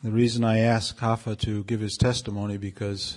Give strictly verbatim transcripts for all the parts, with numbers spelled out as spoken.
The reason I asked Hafa to give his testimony because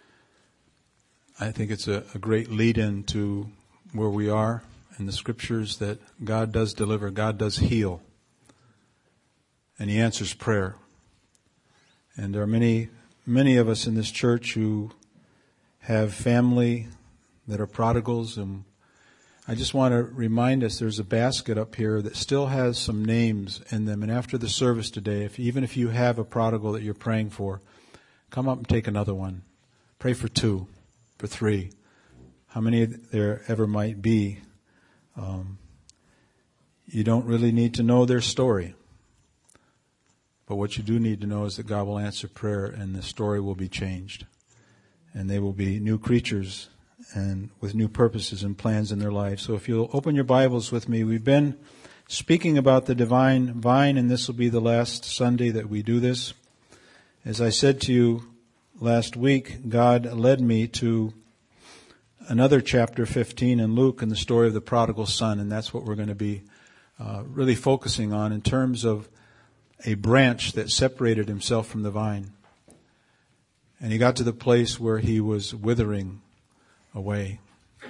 I think it's a, a great lead-in to where we are in the scriptures, that God does deliver, God does heal, and He answers prayer. And there are many, many of us in this church who have family that are prodigals, and I just want to remind us there's a basket up here that still has some names in them. And after the service today, if even if you have a prodigal that you're praying for, come up and take another one. Pray for two, for three, how many there ever might be. Um, you don't really need to know their story. But what you do need to know is that God will answer prayer and the story will be changed. And they will be new creatures and with new purposes and plans in their life. So if you'll open your Bibles with me, we've been speaking about the divine vine, and this will be the last Sunday that we do this. As I said to you last week, God led me to another chapter fifteen in Luke and the story of the prodigal son, and that's what we're going to be uh, really focusing on in terms of a branch that separated himself from the vine. And he got to the place where he was withering away.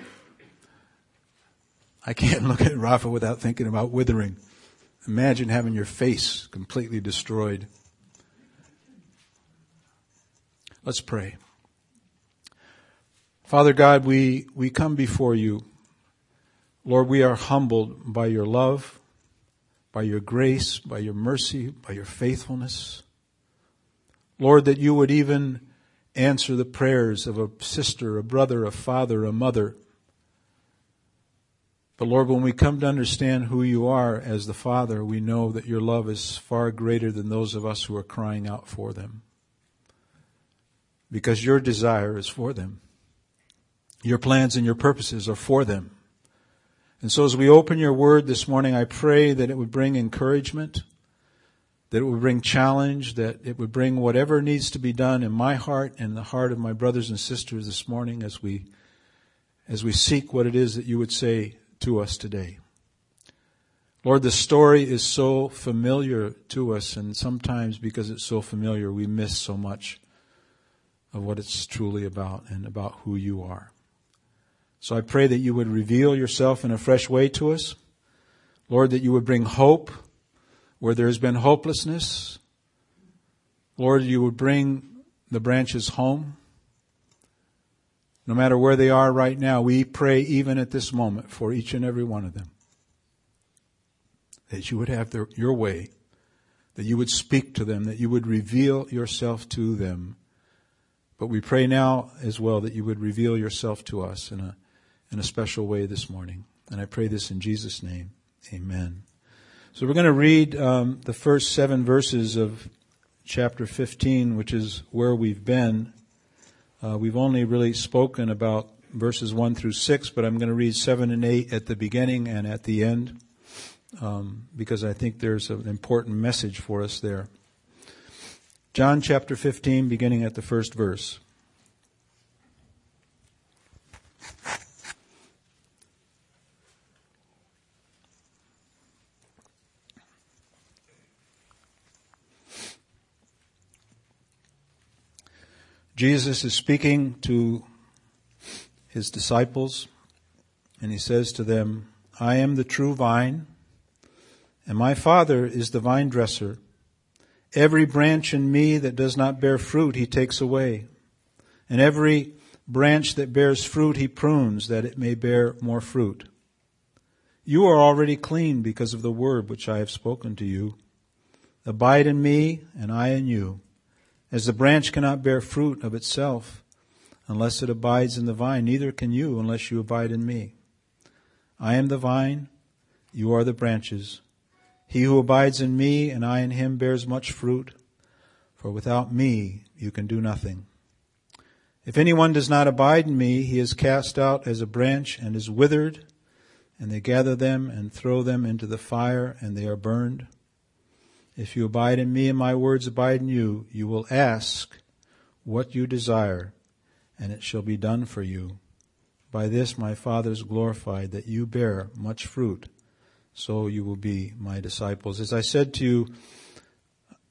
I can't look at Rafa without thinking about withering. Imagine having your face completely destroyed. Let's pray. Father God, we, we come before you. Lord, we are humbled by your love, by your grace, by your mercy, by your faithfulness. Lord, that you would even answer the prayers of a sister, a brother, a father, a mother. But Lord, when we come to understand who you are as the Father, we know that your love is far greater than those of us who are crying out for them. Because your desire is for them. Your plans and your purposes are for them. And so as we open your word this morning, I pray that it would bring encouragement, that it would bring challenge, that it would bring whatever needs to be done in my heart and the heart of my brothers and sisters this morning as we, as we seek what it is that you would say to us today. Lord, the story is so familiar to us, and sometimes because it's so familiar, we miss so much of what it's truly about and about who you are. So I pray that you would reveal yourself in a fresh way to us. Lord, that you would bring hope where there has been hopelessness. Lord, you would bring the branches home. No matter where they are right now, we pray even at this moment for each and every one of them. That you would have their, your way. That you would speak to them. That you would reveal yourself to them. But we pray now as well that you would reveal yourself to us in a in a special way this morning. And I pray this in Jesus' name. Amen. So we're going to read um, the first seven verses of chapter fifteen, which is where we've been. Uh, we've only really spoken about verses one through six, but I'm going to read seven and eight at the beginning and at the end, um, because I think there's an important message for us there. John chapter fifteen, beginning at the first verse. Jesus is speaking to his disciples, and he says to them, I am the true vine, and my Father is the vine dresser. Every branch in me that does not bear fruit, he takes away. And every branch that bears fruit, he prunes, that it may bear more fruit. You are already clean because of the word which I have spoken to you. Abide in me, and I in you. As the branch cannot bear fruit of itself unless it abides in the vine, neither can you unless you abide in me. I am the vine, you are the branches. He who abides in me and I in him bears much fruit, for without me you can do nothing. If anyone does not abide in me, he is cast out as a branch and is withered, and they gather them and throw them into the fire, and they are burned. If you abide in me and my words abide in you, you will ask what you desire, and it shall be done for you. By this my Father is glorified, that you bear much fruit, so you will be my disciples. As I said to you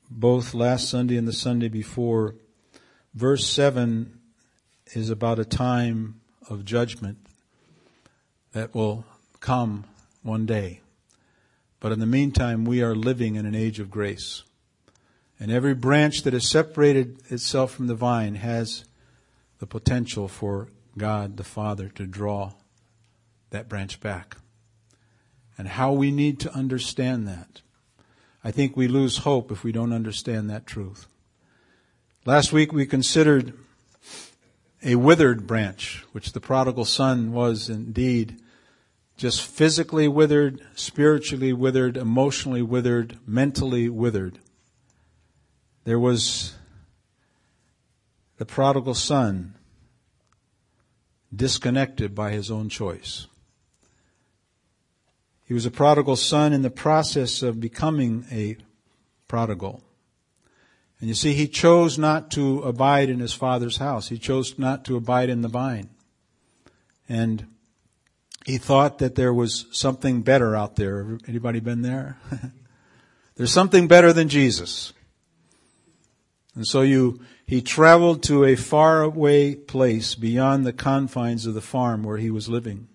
both last Sunday and the Sunday before, verse seven is about a time of judgment that will come one day. But in the meantime, we are living in an age of grace. And every branch that has separated itself from the vine has the potential for God the Father to draw that branch back. And how we need to understand that. I think we lose hope if we don't understand that truth. Last week we considered a withered branch, which the prodigal son was indeed, just physically withered, spiritually withered, emotionally withered, mentally withered. There was the prodigal son disconnected by his own choice. He was a prodigal son in the process of becoming a prodigal. And you see, he chose not to abide in his father's house. He chose not to abide in the vine. And he thought that there was something better out there. Anybody been there? There's something better than Jesus. And so you, he traveled to a faraway place beyond the confines of the farm where he was living.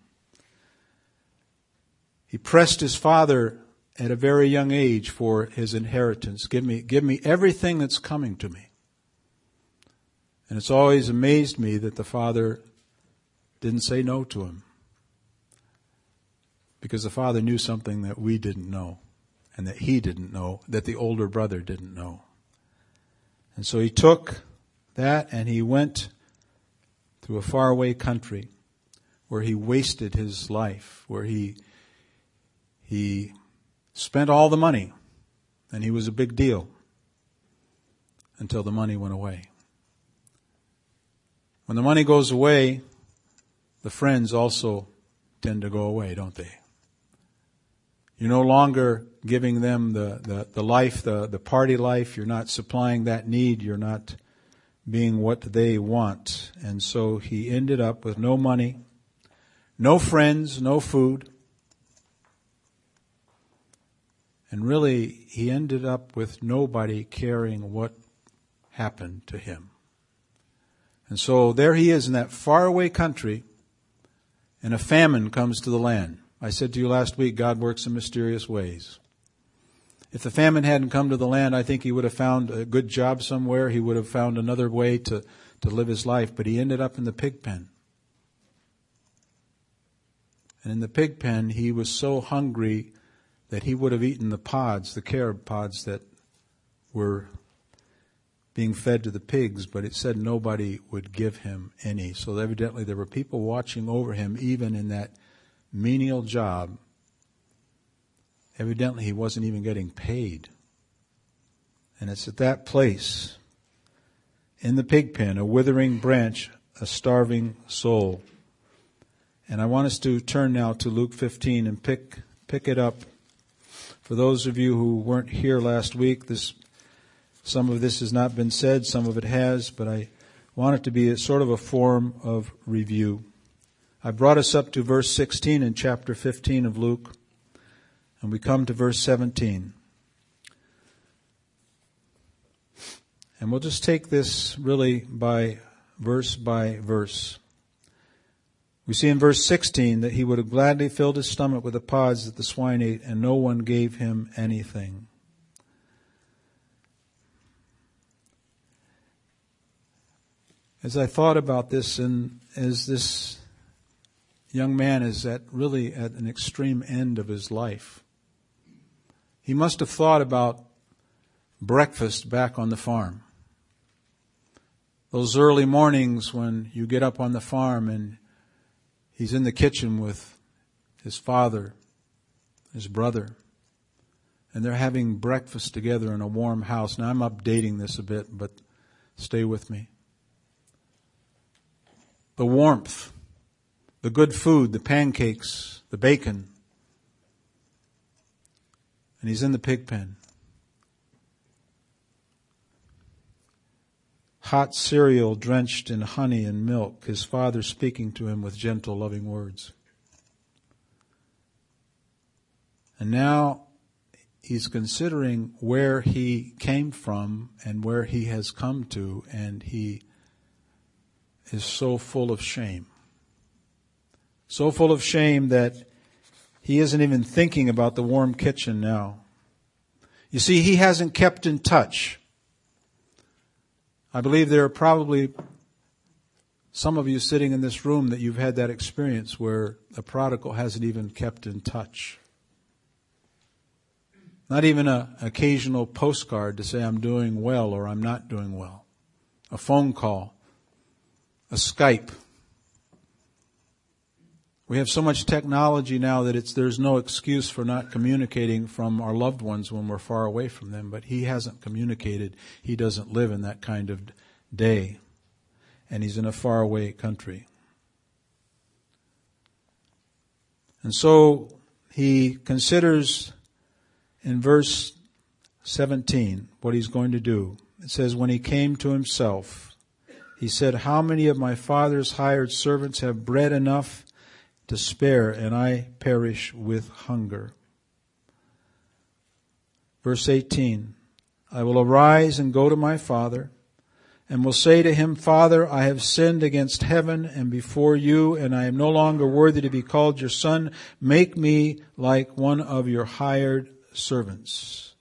He pressed his father at a very young age for his inheritance. Give me, give me everything that's coming to me. And it's always amazed me that the father didn't say no to him. Because the father knew something that we didn't know, and that he didn't know, that the older brother didn't know. And so he took that and he went to a faraway country where he wasted his life, where he he spent all the money, and he was a big deal until the money went away. When the money goes away, the friends also tend to go away, don't they? You're no longer giving them the, the, the life, the, the party life. You're not supplying that need. You're not being what they want. And so he ended up with no money, no friends, no food. And really, he ended up with nobody caring what happened to him. And so there he is in that faraway country, and a famine comes to the land. I said to you last week, God works in mysterious ways. If the famine hadn't come to the land, I think he would have found a good job somewhere. He would have found another way to, to live his life. But he ended up in the pig pen. And in the pig pen, he was so hungry that he would have eaten the pods, the carob pods that were being fed to the pigs, but it said nobody would give him any. So evidently there were people watching over him even in that menial job. Evidently he wasn't even getting paid. And it's at that place, in the pig pen, a withering branch, a starving soul. And I want us to turn now to Luke fifteen and pick pick it up. For those of you who weren't here last week, this some of this has not been said, some of it has, but I want it to be a sort of a form of review. I brought us up to verse sixteen in chapter fifteen of Luke, and we come to verse seventeen. And we'll just take this really by verse by verse. We see in verse sixteen that he would have gladly filled his stomach with the pods that the swine ate, and no one gave him anything. As I thought about this, and as this young man is at really at an extreme end of his life, he must have thought about breakfast back on the farm. Those early mornings when you get up on the farm and he's in the kitchen with his father, his brother, and they're having breakfast together in a warm house. Now I'm updating this a bit, but stay with me. The warmth, the good food, the pancakes, the bacon. And he's in the pig pen. Hot cereal drenched in honey and milk, his father speaking to him with gentle, loving words. And now he's considering where he came from and where he has come to, and he is so full of shame. So full of shame that he isn't even thinking about the warm kitchen now. You see, he hasn't kept in touch. I believe there are probably some of you sitting in this room that you've had that experience where the prodigal hasn't even kept in touch. Not even an occasional postcard to say I'm doing well or I'm not doing well. A phone call. A Skype. We have so much technology now that it's there's no excuse for not communicating from our loved ones when we're far away from them. But he hasn't communicated. He doesn't live in that kind of day. And he's in a faraway country. And so he considers in verse seventeen what he's going to do. It says, when he came to himself, he said, how many of my father's hired servants have bread enough to spare, and I perish with hunger? Verse eighteen, I will arise and go to my father, and will say to him, Father, I have sinned against heaven and before you, and I am no longer worthy to be called your son. Make me like one of your hired servants.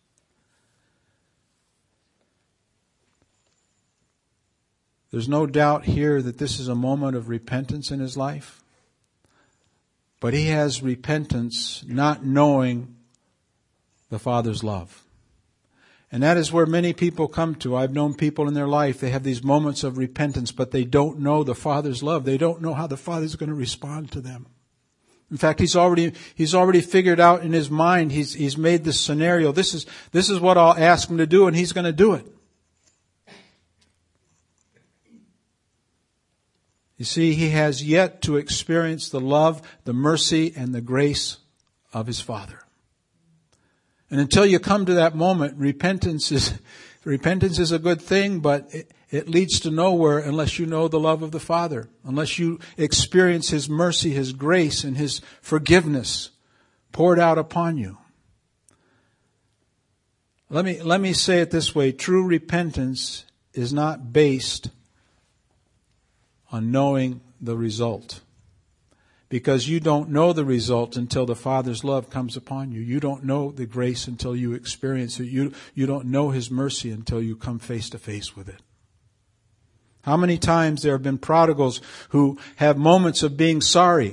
There's no doubt here that this is a moment of repentance in his life. But he has repentance not knowing the Father's love. And that is where many people come to. I've known people in their life, they have these moments of repentance, but they don't know the Father's love. They don't know how the Father's going to respond to them. In fact, he's already, he's already figured out in his mind, he's, he's made this scenario. This is, this is what I'll ask him to do, and he's going to do it. You see, he has yet to experience the love, the mercy, and the grace of his Father. And until you come to that moment, repentance is, repentance is a good thing, but it, it leads to nowhere unless you know the love of the Father, unless you experience his mercy, his grace, and his forgiveness poured out upon you. Let me, let me say it this way. True repentance is not based on knowing the result. Because you don't know the result until the Father's love comes upon you. You don't know the grace until you experience it. You, you don't know his mercy until you come face to face with it. How many times there have been prodigals who have moments of being sorry.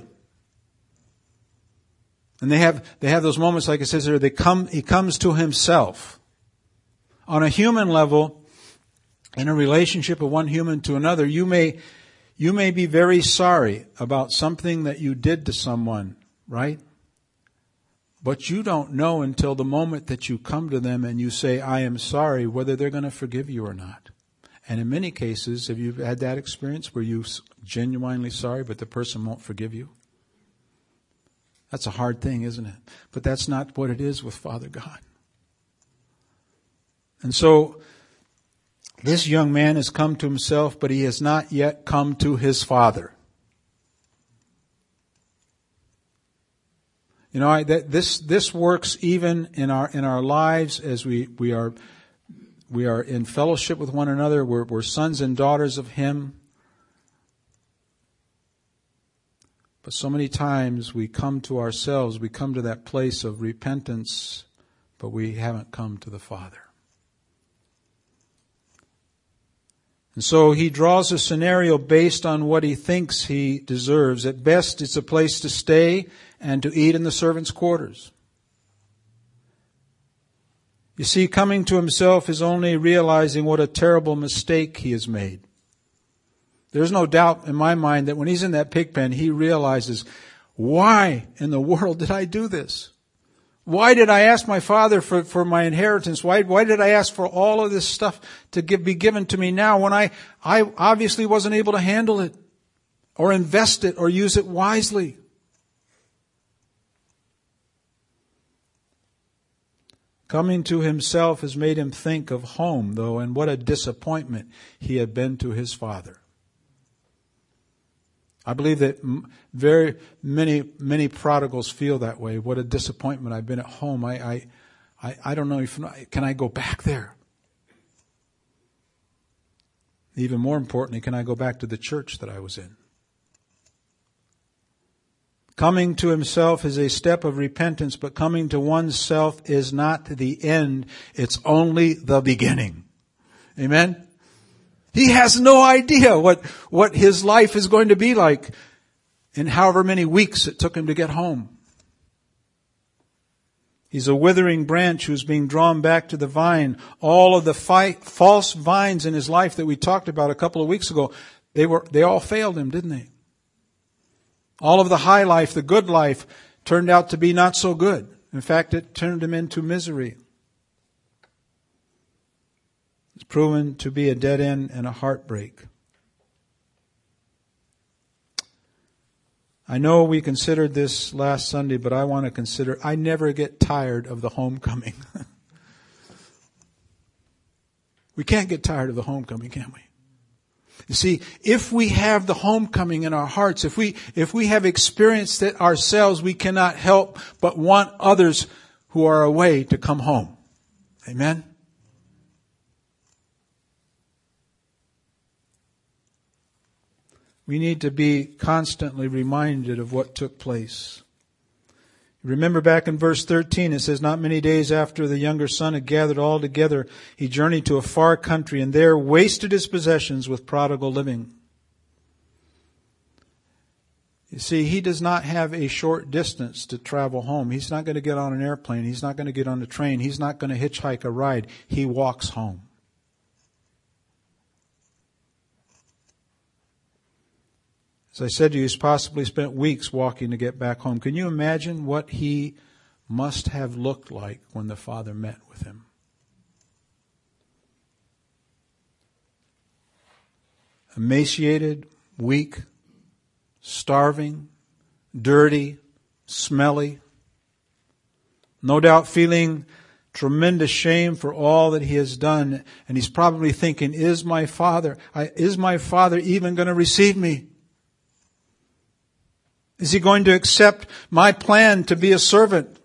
And they have, they have those moments, like it says there, they come, he comes to himself. On a human level, in a relationship of one human to another, you may, You may be very sorry about something that you did to someone, right? But you don't know until the moment that you come to them and you say, I am sorry, whether they're going to forgive you or not. And in many cases, have you had that experience where you're genuinely sorry, but the person won't forgive you? That's a hard thing, isn't it? But that's not what it is with Father God. And so, this young man has come to himself, but he has not yet come to his Father. You know, I, that, this this works even in our in our lives as we we are we are in fellowship with one another. We're, we're sons and daughters of Him. But so many times we come to ourselves, we come to that place of repentance, but we haven't come to the Father. And so he draws a scenario based on what he thinks he deserves. At best, it's a place to stay and to eat in the servants' quarters. You see, coming to himself is only realizing what a terrible mistake he has made. There's no doubt in my mind that when he's in that pig pen, he realizes, why in the world did I do this? Why did I ask my father for, for my inheritance? Why, why did I ask for all of this stuff to give, be given to me now when I, I obviously wasn't able to handle it or invest it or use it wisely? Coming to himself has made him think of home, though, and what a disappointment he had been to his father. I believe that very many, many prodigals feel that way. What a disappointment. I've been at home. I, I, I, I don't know if, can I go back there? Even more importantly, can I go back to the church that I was in? Coming to himself is a step of repentance, but coming to oneself is not the end. It's only the beginning. Amen? He has no idea what, what his life is going to be like in however many weeks it took him to get home. He's a withering branch who's being drawn back to the vine. All of the fi- false vines in his life that we talked about a couple of weeks ago, they were, they all failed him, didn't they? All of the high life, the good life, turned out to be not so good. In fact, it turned him into misery. It's proven to be a dead end and a heartbreak. I know we considered this last Sunday, but I want to consider, I never get tired of the homecoming. We can't get tired of the homecoming, can we? You see, if we have the homecoming in our hearts, if we, if we have experienced it ourselves, we cannot help but want others who are away to come home. Amen? We need to be constantly reminded of what took place. Remember back in verse thirteen, it says, not many days after the younger son had gathered all together, he journeyed to a far country and there wasted his possessions with prodigal living. You see, he does not have a short distance to travel home. He's not going to get on an airplane. He's not going to get on a train. He's not going to hitchhike a ride. He walks home. As I said to you, he's possibly spent weeks walking to get back home. Can you imagine what he must have looked like when the father met with him? Emaciated, weak, starving, dirty, smelly. No doubt feeling tremendous shame for all that he has done. And he's probably thinking, is my father, I, is my father even going to receive me? Is he going to accept my plan to be a servant?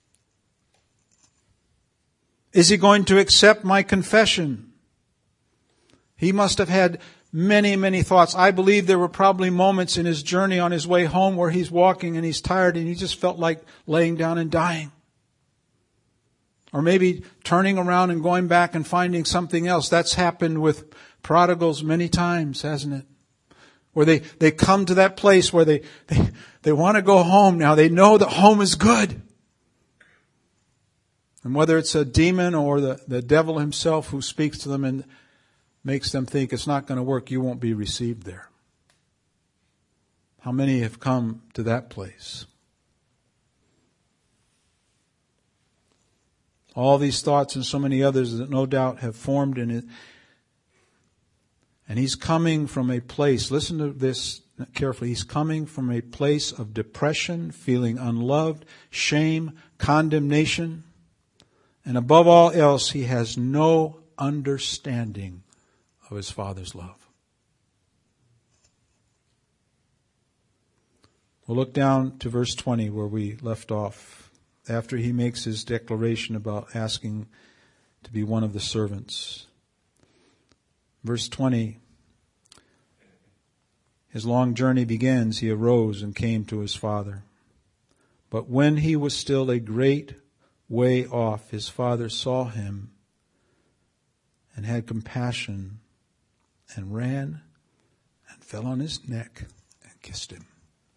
Is he going to accept my confession? He must have had many, many thoughts. I believe there were probably moments in his journey on his way home where he's walking and he's tired and he just felt like laying down and dying. Or maybe turning around and going back and finding something else. That's happened with prodigals many times, hasn't it? Where they, they come to that place where they, they, they want to go home now. They know that home is good. And whether it's a demon or the, the devil himself who speaks to them and makes them think it's not going to work, you won't be received there. How many have come to that place? All these thoughts and so many others that no doubt have formed in it. And he's coming from a place, listen to this carefully, he's coming from a place of depression, feeling unloved, shame, condemnation, and above all else, he has no understanding of his Father's love. We'll look down to verse twenty where we left off, after he makes his declaration about asking to be one of the servants. Verse twenty, his long journey begins. He arose and came to his father. But when he was still a great way off, his father saw him and had compassion and ran and fell on his neck and kissed him.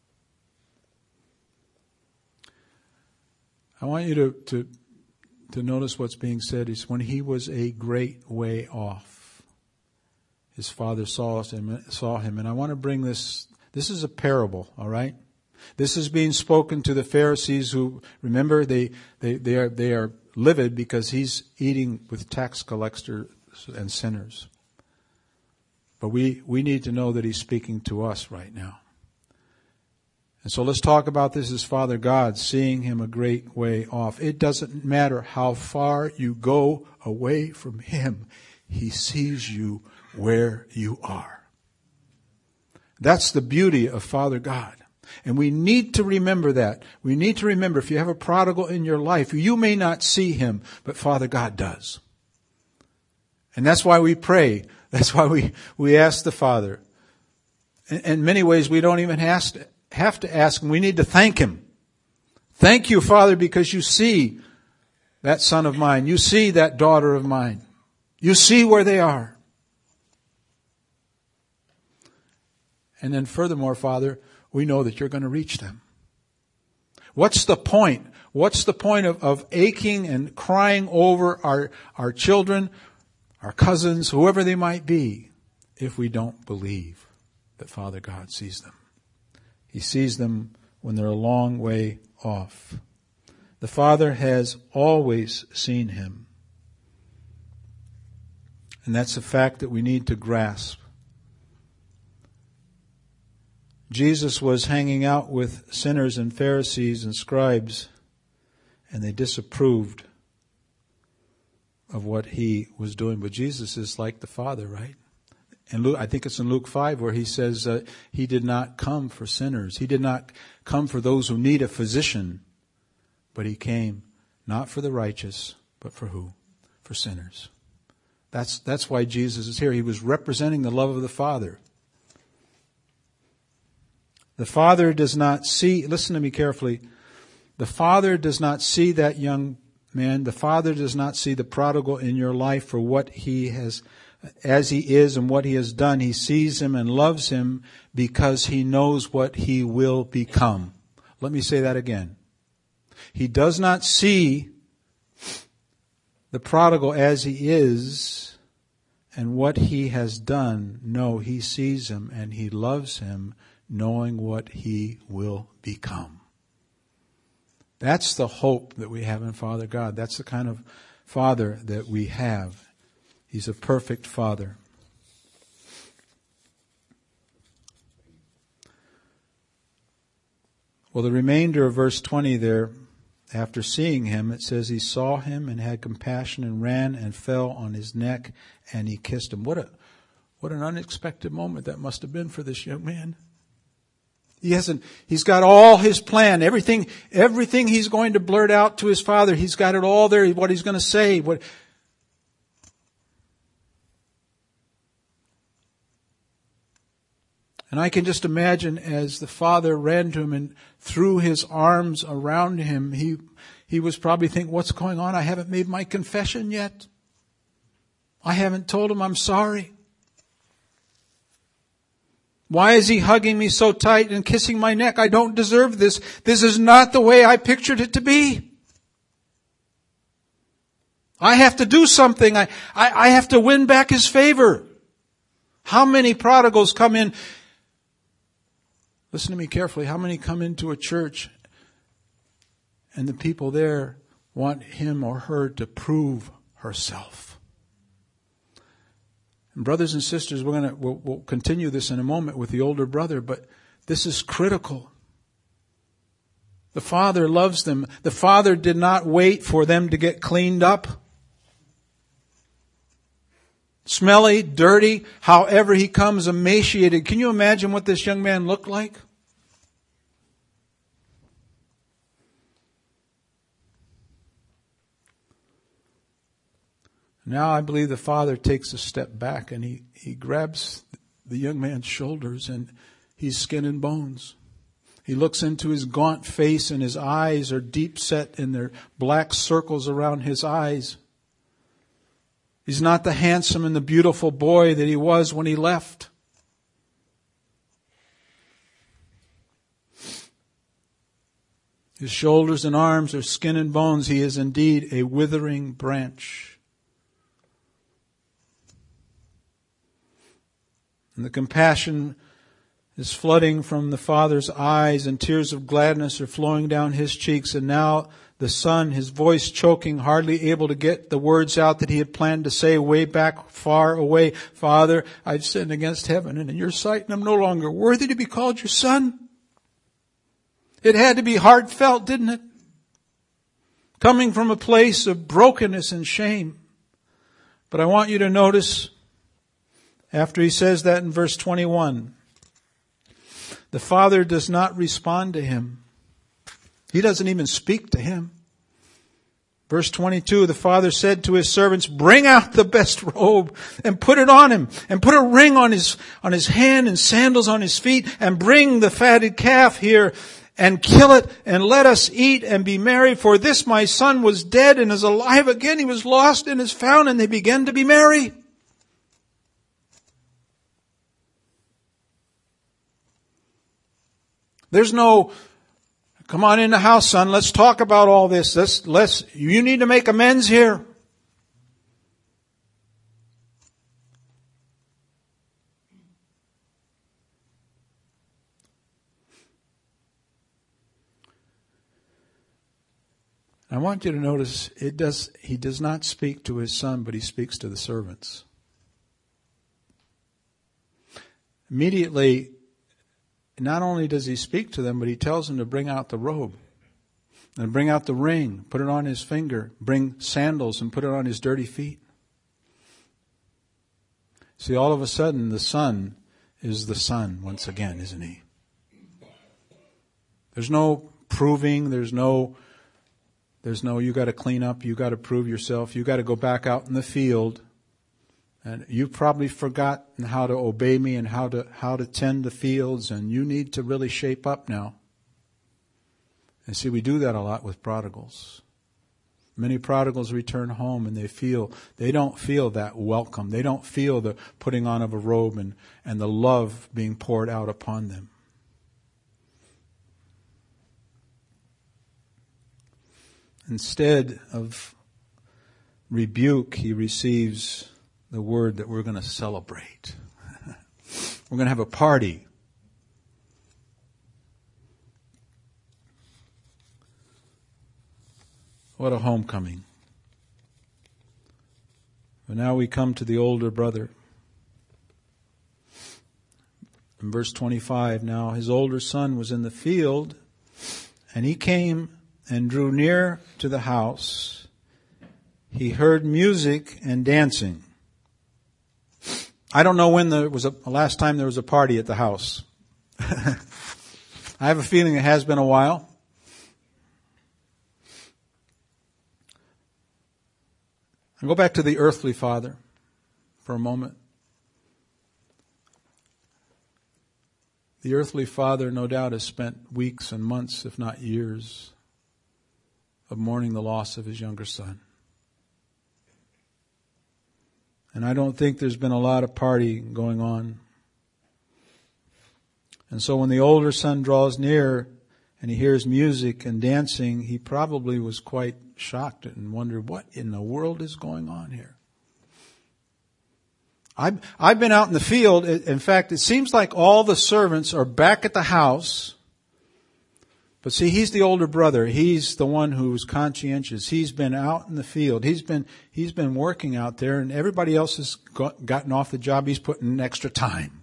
I want you to, to, to notice what's being said is when he was a great way off, his father saw him, saw him. And I want to bring this, this is a parable, all right? This is being spoken to the Pharisees who, remember, they, they, they are, they are livid because he's eating with tax collectors and sinners. But we, we need to know that he's speaking to us right now. And so let's talk about this as Father God, seeing him a great way off. It doesn't matter how far you go away from him. He sees you where you are. That's the beauty of Father God. And we need to remember that. We need to remember, if you have a prodigal in your life, you may not see him, but Father God does. And that's why we pray. That's why we, we ask the Father. In, in many ways, we don't even have to, have to ask him. We need to thank him. Thank you, Father, because you see that son of mine. You see that daughter of mine. You see where they are. And then furthermore, Father, we know that you're going to reach them. What's the point? What's the point of, of aching and crying over our, our children, our cousins, whoever they might be, if we don't believe that Father God sees them? He sees them when they're a long way off. The Father has always seen him. And that's a fact that we need to grasp. Jesus was hanging out with sinners and Pharisees and scribes, and they disapproved of what he was doing. But Jesus is like the Father, right? And Luke, I think it's in Luke five where he says uh, he did not come for sinners. He did not come for those who need a physician, but he came not for the righteous, but for who? For sinners. That's, that's why Jesus is here. He was representing the love of the Father. The Father does not see, listen to me carefully, the Father does not see that young man. The Father does not see the prodigal in your life for what he has, as he is and what he has done. He sees him and loves him because he knows what he will become. Let me say that again. He does not see the prodigal as he is and what he has done. No, he sees him and he loves him, knowing what he will become. That's the hope that we have in Father God. That's the kind of Father that we have. He's a perfect Father. Well, the remainder of verse twenty there, after seeing him, it says he saw him and had compassion and ran and fell on his neck and he kissed him. What a, what an unexpected moment that must have been for this young man. He hasn't, he's got all his plan, everything, everything he's going to blurt out to his father. He's got it all there, what he's going to say. What, and I can just imagine as the father ran to him and threw his arms around him, he, he was probably thinking, what's going on? I haven't made my confession yet. I haven't told him I'm sorry. Why is he hugging me so tight and kissing my neck? I don't deserve this. This is not the way I pictured it to be. I have to do something. I, I, I have to win back his favor. How many prodigals come in? Listen to me carefully. How many come into a church and the people there want him or her to prove herself? Brothers and sisters, we're going to we'll, we'll continue this in a moment with the older brother, but this is critical. The Father loves them. The Father did not wait for them to get cleaned up. Smelly, dirty, however he comes emaciated. Can you imagine what this young man looked like? Now I believe the Father takes a step back and he, he grabs the young man's shoulders and he's skin and bones. He looks into his gaunt face and his eyes are deep set in their black circles around his eyes. He's not the handsome and the beautiful boy that he was when he left. His shoulders and arms are skin and bones. He is indeed a withering branch. And the compassion is flooding from the Father's eyes and tears of gladness are flowing down his cheeks. And now the Son, his voice choking, hardly able to get the words out that he had planned to say way back far away. Father, I've sinned against heaven and in your sight, and I'm no longer worthy to be called your son. It had to be heartfelt, didn't it? Coming from a place of brokenness and shame. But I want you to notice, after he says that in verse twenty-one, the father does not respond to him. He doesn't even speak to him. Verse twenty-two, the father said to his servants, bring out the best robe and put it on him, and put a ring on his, on his hand and sandals on his feet, and bring the fatted calf here and kill it, and let us eat and be merry. For this my son was dead and is alive again. He was lost and is found, and they began to be merry. There's no, come on in the house, son. Let's talk about all this. Let's, let's, you need to make amends here. I want you to notice it does, he does not speak to his son, but he speaks to the servants. Immediately, not only does he speak to them, but he tells them to bring out the robe and bring out the ring, put it on his finger, bring sandals and put it on his dirty feet. See, all of a sudden, the son is the son once again, isn't he? There's no proving, there's no, there's no, you got to clean up, you got to prove yourself, you got to go back out in the field. And you've probably forgotten how to obey me and how to how to tend the fields, and you need to really shape up now. And see, we do that a lot with prodigals. Many prodigals return home and they feel, they don't feel that welcome. They don't feel the putting on of a robe and, and the love being poured out upon them. Instead of rebuke, he receives the word that we're going to celebrate. We're going to have a party. What a homecoming. But now we come to the older brother. In verse twenty-five, now his older son was in the field, and he came and drew near to the house. He heard music and dancing. I don't know when there was a last time there was a party at the house. I have a feeling it has been a while. And go back to the earthly father for a moment. The earthly father, no doubt, has spent weeks and months, if not years, of mourning the loss of his younger son. And I don't think there's been a lot of partying going on. And so when the older son draws near and he hears music and dancing, he probably was quite shocked and wondered, what in the world is going on here? I've, I've been out in the field. In fact, it seems like all the servants are back at the house. But see, he's the older brother. He's the one who's conscientious. He's been out in the field. He's been, he's been working out there, and everybody else has got, gotten off the job. He's putting in extra time.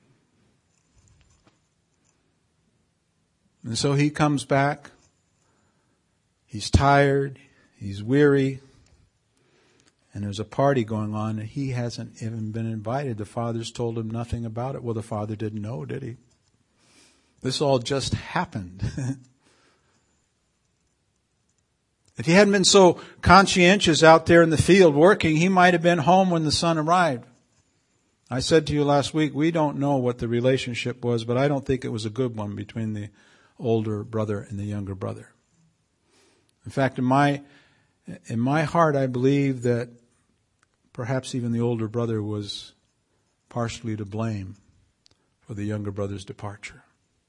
And so he comes back. He's tired. He's weary. And there's a party going on, and he hasn't even been invited. The father's told him nothing about it. Well, the father didn't know, did he? This all just happened. If he hadn't been so conscientious out there in the field working, he might have been home when the son arrived. I said to you last week, we don't know what the relationship was, but I don't think it was a good one between the older brother and the younger brother. In fact, in my, in my heart, I believe that perhaps even the older brother was partially to blame for the younger brother's departure.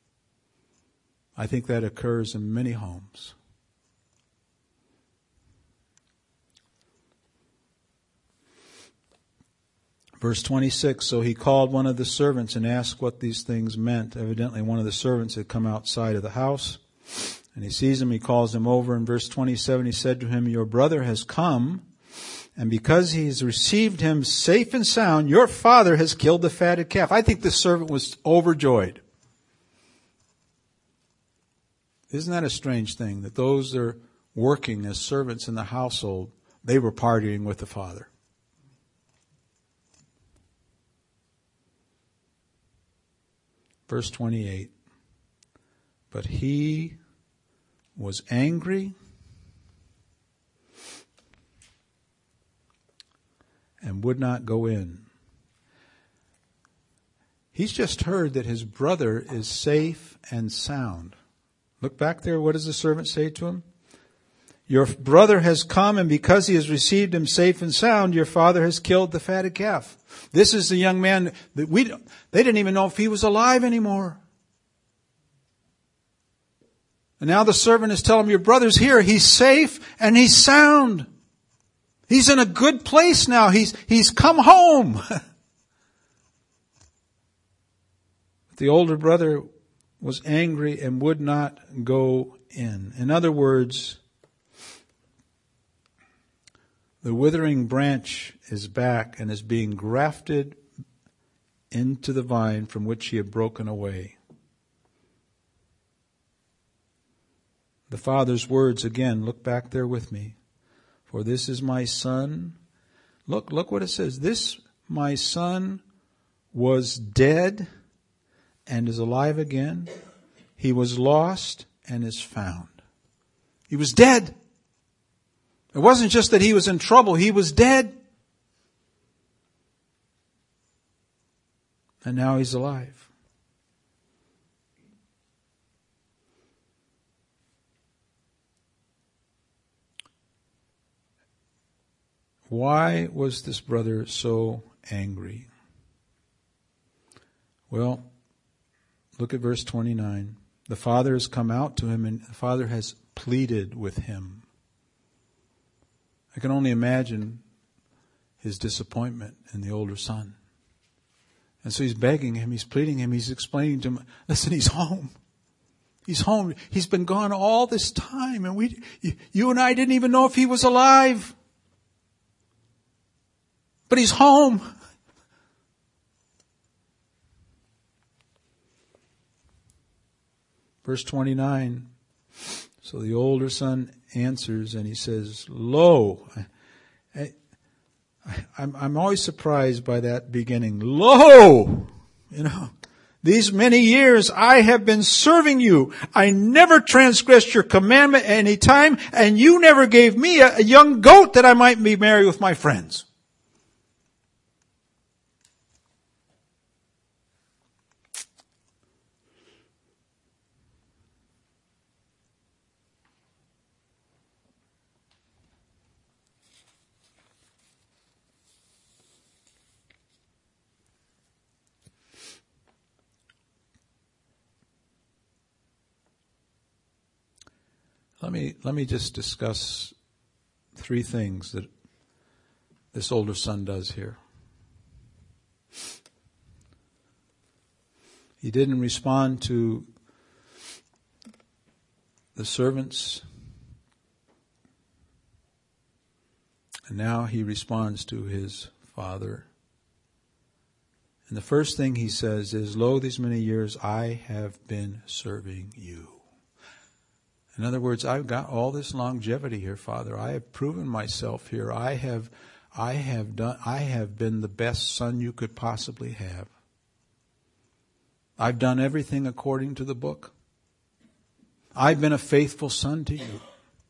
I think that occurs in many homes. Verse twenty-six, so he called one of the servants and asked what these things meant. Evidently one of the servants had come outside of the house. And he sees him, he calls him over. In verse twenty-seven, he said to him, your brother has come, and because he's received him safe and sound, your father has killed the fatted calf. I think this servant was overjoyed. Isn't that a strange thing, that those that are working as servants in the household, they were partying with the father? Verse twenty-eight. But he was angry and would not go in. He's just heard that his brother is safe and sound. Look back there. What does the servant say to him? Your brother has come, and because he has received him safe and sound, your father has killed the fatted calf. This is the young man that we, they didn't even know if he was alive anymore. And now the servant is telling him, your brother's here. He's safe and he's sound. He's in a good place now. He's, he's come home. The older brother was angry and would not go in. In other words, the withering branch is back and is being grafted into the vine from which he had broken away. The Father's words again, look back there with me. For this is my son. Look, look what it says. This, my son, was dead and is alive again. He was lost and is found. He was dead. It wasn't just that he was in trouble. He was dead. And now he's alive. Why was this brother so angry? Well, look at verse twenty-nine. The father has come out to him and the father has pleaded with him. I can only imagine his disappointment in the older son. And so he's begging him, he's pleading him, he's explaining to him, listen, he's home. He's home. He's been gone all this time and we, you and I didn't even know if he was alive. But he's home. Verse twenty-nine. So the older son answers and he says, Lo. I, I, I'm, I'm always surprised by that beginning. Lo. You know, these many years I have been serving you. I never transgressed your commandment any time, and you never gave me a, a young goat that I might be merry with my friends. Let me, let me just discuss three things that this older son does here. He didn't respond to the servants, and now he responds to his father. And the first thing he says is, Lo, these many years I have been serving you. In other words, I've got all this longevity here, Father. I have proven myself here. I have, I have done, I have been the best son you could possibly have. I've done everything according to the book. I've been a faithful son to you.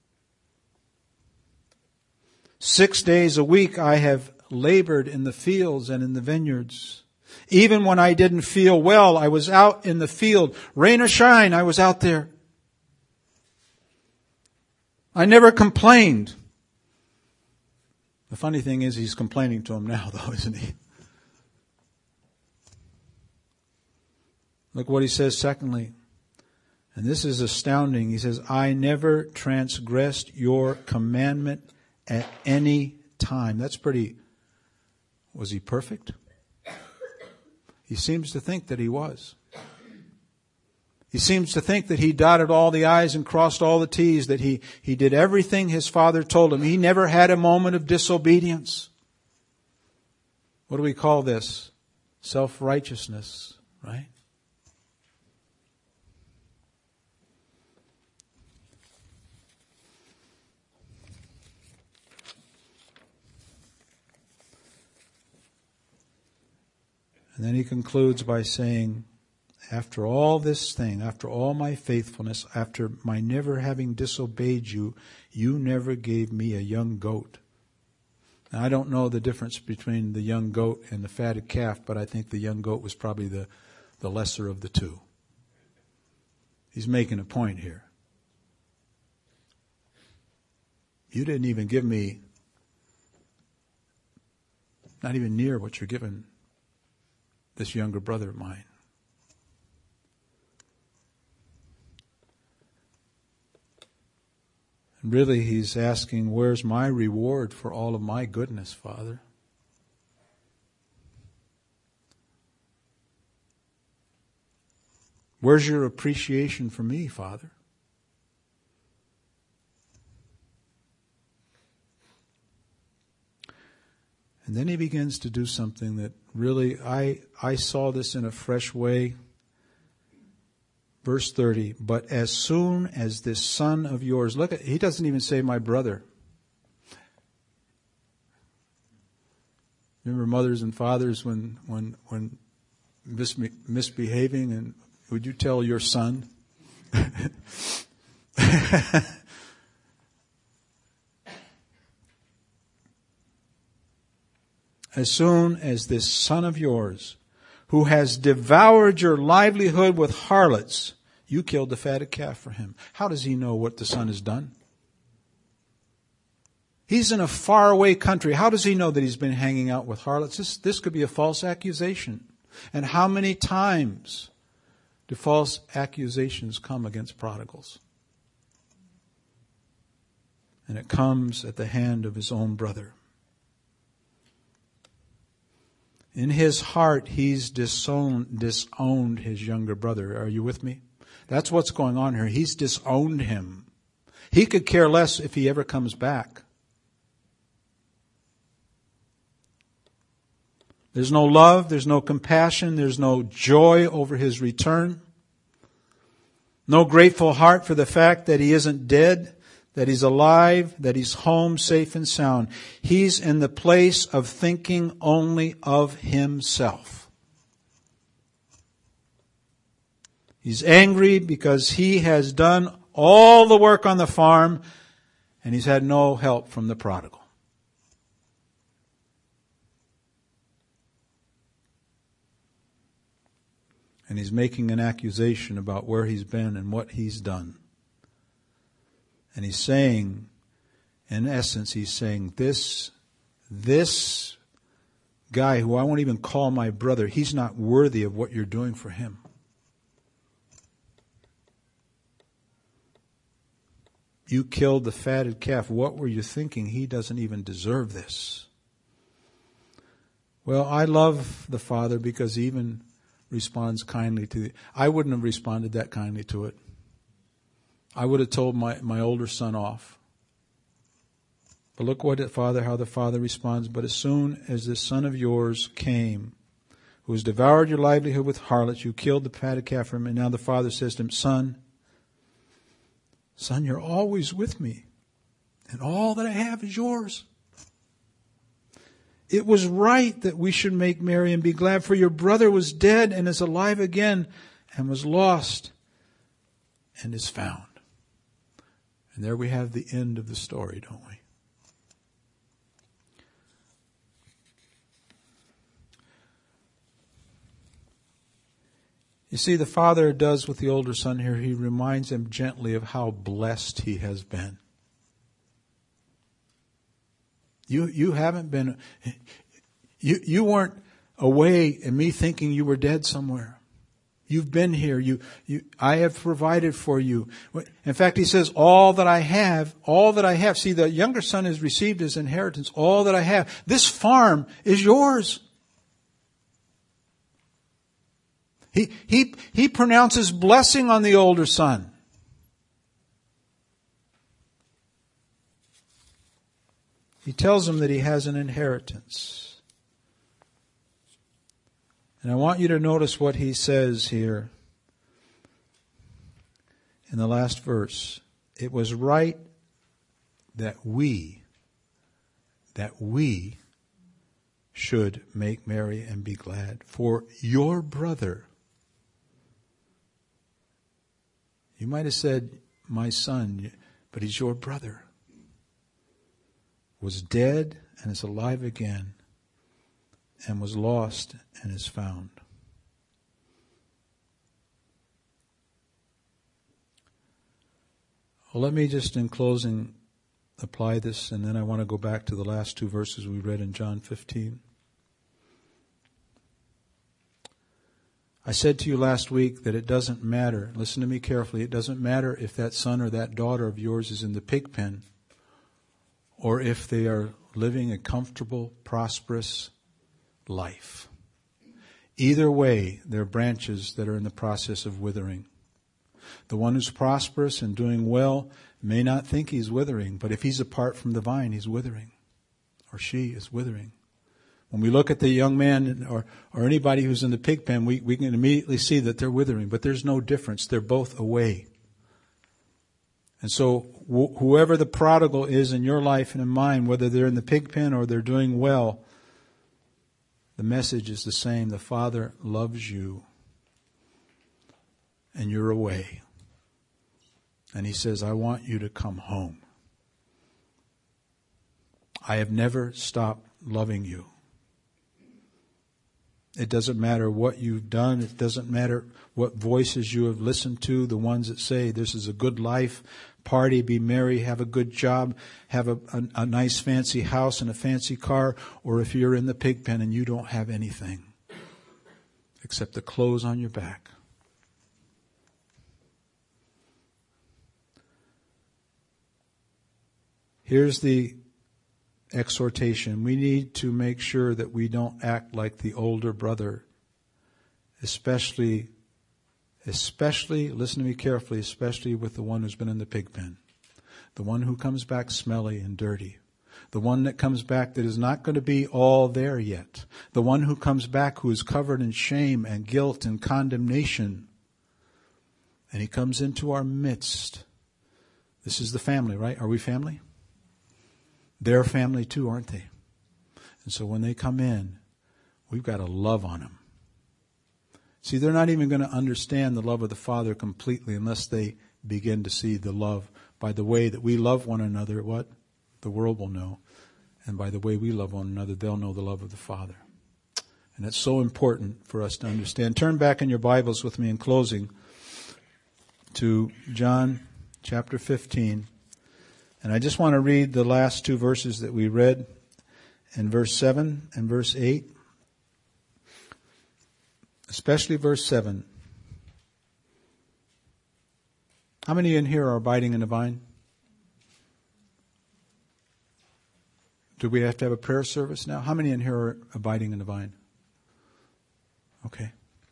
Six days a week I have labored in the fields and in the vineyards. Even when I didn't feel well, I was out in the field. Rain or shine, I was out there. I never complained. The funny thing is he's complaining to him now, though, isn't he? Look what he says secondly. And this is astounding. He says, I never transgressed your commandment at any time. That's pretty... Was he perfect? He seems to think that he was. He seems to think that he dotted all the I's and crossed all the T's, that he, he did everything his father told him. He never had a moment of disobedience. What do we call this? Self-righteousness, right? And then he concludes by saying, after all this thing, after all my faithfulness, after my never having disobeyed you, you never gave me a young goat. Now, I don't know the difference between the young goat and the fatted calf, but I think the young goat was probably the, the lesser of the two. He's making a point here. You didn't even give me, not even near what you're giving this younger brother of mine. And really, he's asking, where's my reward for all of my goodness, Father? Where's your appreciation for me, Father? And then he begins to do something that really, I, I saw this in a fresh way. Verse thirty, but as soon as this son of yours, look at, he doesn't even say my brother. Remember mothers and fathers when, when, when misbe- misbehaving, and would you tell your son? As soon as this son of yours, who has devoured your livelihood with harlots, you killed the fatted calf for him. How does he know what the son has done? He's in a faraway country. How does he know that he's been hanging out with harlots? This, this could be a false accusation. And how many times do false accusations come against prodigals? And it comes at the hand of his own brother. In his heart, he's disowned, disowned his younger brother. Are you with me? That's what's going on here. He's disowned him. He could care less if he ever comes back. There's no love, there's no compassion, there's no joy over his return. No grateful heart for the fact that he isn't dead, that he's alive, that he's home safe and sound. He's in the place of thinking only of himself. He's angry because he has done all the work on the farm and he's had no help from the prodigal. And he's making an accusation about where he's been and what he's done. And he's saying, in essence, he's saying, this, this guy who I won't even call my brother, he's not worthy of what you're doing for him. You killed the fatted calf. What were you thinking? He doesn't even deserve this. Well, I love the Father because he even responds kindly to it. I wouldn't have responded that kindly to it. I would have told my, my older son off. But look what the Father, how the Father responds. But as soon as this son of yours came, who has devoured your livelihood with harlots, you killed the fatted calf for him. And now the Father says to him, Son, Son, you're always with me, and all that I have is yours. It was right that we should make merry and be glad, for your brother was dead and is alive again, and was lost and is found. And there we have the end of the story, don't we? You see, the father does with the older son here, he reminds him gently of how blessed he has been. You you haven't been, you you weren't away and me thinking you were dead somewhere. You've been here. You, you, I have provided for you. In fact, he says, all that I have, all that I have. See, the younger son has received his inheritance. All that I have. This farm is yours. He, he, he pronounces blessing on the older son. He tells him that he has an inheritance. And I want you to notice what he says here in the last verse. It was right that we, that we should make merry and be glad. For your brother You might have said, my son, but he's your brother. Was dead and is alive again, and was lost and is found. Well, let me just in closing apply this, and then I want to go back to the last two verses we read in John fifteen. I said to you last week that it doesn't matter, listen to me carefully, it doesn't matter if that son or that daughter of yours is in the pig pen, or if they are living a comfortable, prosperous life. Either way, they're branches that are in the process of withering. The one who's prosperous and doing well may not think he's withering, but if he's apart from the vine, he's withering, or she is withering. When we look at the young man or, or anybody who's in the pig pen, we, we can immediately see that they're withering, but there's no difference. They're both away. And so wh- whoever the prodigal is in your life and in mine, whether they're in the pig pen or they're doing well, the message is the same. The Father loves you, and you're away. And He says, I want you to come home. I have never stopped loving you. It doesn't matter what you've done. It doesn't matter what voices you have listened to, the ones that say this is a good life, party, be merry, have a good job, have a, a, a nice fancy house and a fancy car, or if you're in the pig pen and you don't have anything except the clothes on your back. Here's the exhortation. We need to make sure that we don't act like the older brother, especially, especially, listen to me carefully, especially with the one who's been in the pig pen. The one who comes back smelly and dirty. The one that comes back that is not going to be all there yet. The one who comes back who is covered in shame and guilt and condemnation. And he comes into our midst. This is the family, right? Are we family? They're family too, aren't they? And so when they come in, we've got to love on them. See, they're not even going to understand the love of the Father completely unless they begin to see the love by the way that we love one another. What? The world will know. And by the way we love one another, they'll know the love of the Father. And it's so important for us to understand. Turn back in your Bibles with me in closing to John chapter fifteen. And I just want to read the last two verses that we read in verse seven and verse eight. Especially verse seven. How many in here are abiding in the vine? Do we have to have a prayer service now? How many in here are abiding in the vine? Okay.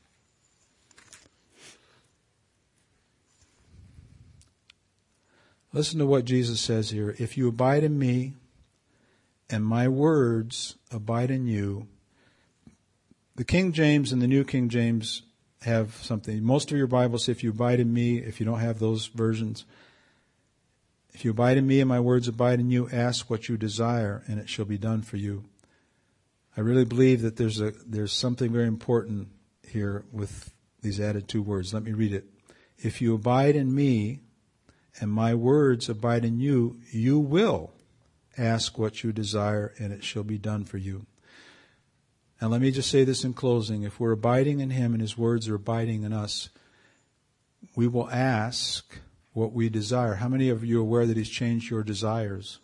Listen to what Jesus says here. If you abide in me and my words abide in you. The King James and the New King James have something. Most of your Bibles say if you abide in me, if you don't have those versions, if you abide in me and my words abide in you, ask what you desire and it shall be done for you. I really believe that there's a there's something very important here with these added two words. Let me read it. If you abide in me and my words abide in you, you will ask what you desire and it shall be done for you. Now let me just say this in closing. If we're abiding in him and his words are abiding in us, we will ask what we desire. How many of you are aware that he's changed your desires?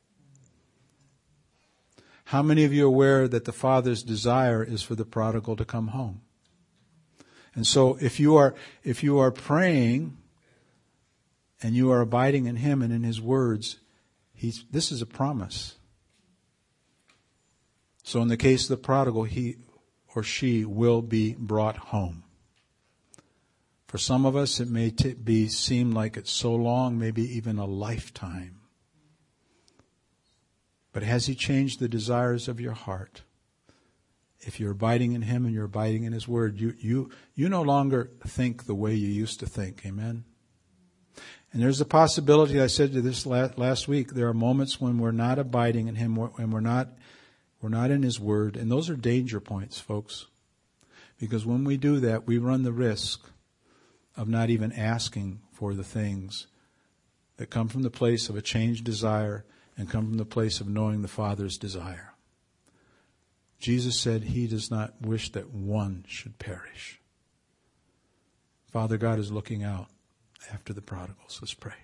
How many of you are aware that the Father's desire is for the prodigal to come home? And so if you are if you are praying and you are abiding in him and in his words, he's this is a promise. So in the case of the prodigal, he or she will be brought home. For some of us, it may t- be seem like it's so long, maybe even a lifetime. But has he changed the desires of your heart? If you're abiding in him and you're abiding in his word, you you you no longer think the way you used to think. Amen? And there's a possibility, I said to this last week, there are moments when we're not abiding in him and we're not we're not in his word. And those are danger points, folks. Because when we do that, we run the risk of not even asking for the things that come from the place of a changed desire and come from the place of knowing the Father's desire. Jesus said he does not wish that one should perish. Father God is looking out after the prodigals. Let's pray.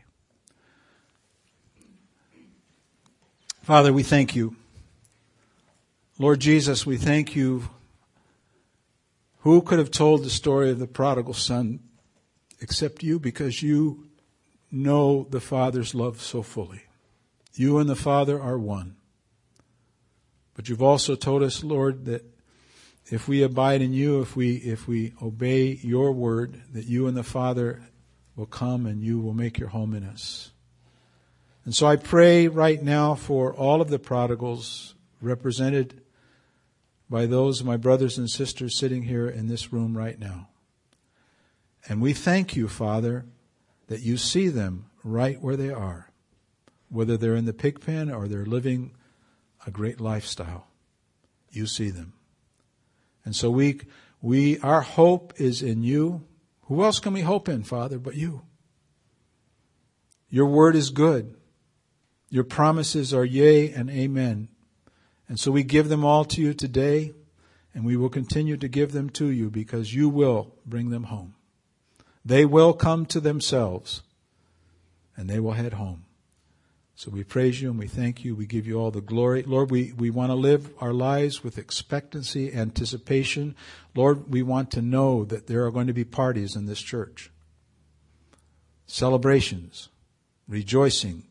Father, we thank you. Lord Jesus, we thank you. Who could have told the story of the prodigal son except you, because you know the Father's love so fully. You and the Father are one. But you've also told us, Lord, that if we abide in you, if we if we obey your word, that you and the Father will come and you will make your home in us. And so I pray right now for all of the prodigals represented by those of my brothers and sisters sitting here in this room right now. And we thank you, Father, that you see them right where they are, whether they're in the pig pen or they're living a great lifestyle. You see them. And so we, we, our hope is in you. Who else can we hope in, Father, but you? Your word is good. Your promises are yea and amen. And so we give them all to you today, and we will continue to give them to you because you will bring them home. They will come to themselves, and they will head home. So we praise you and we thank you. We give you all the glory. Lord, we, we want to live our lives with expectancy, anticipation. Lord, we want to know that there are going to be parties in this church. Celebrations, rejoicing,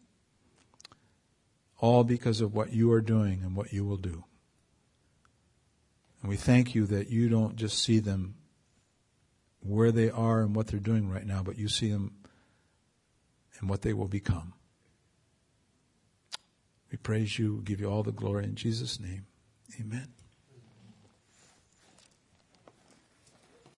all because of what you are doing and what you will do. And we thank you that you don't just see them where they are and what they're doing right now, but you see them and what they will become. We praise you, give you all the glory in Jesus' name. Amen.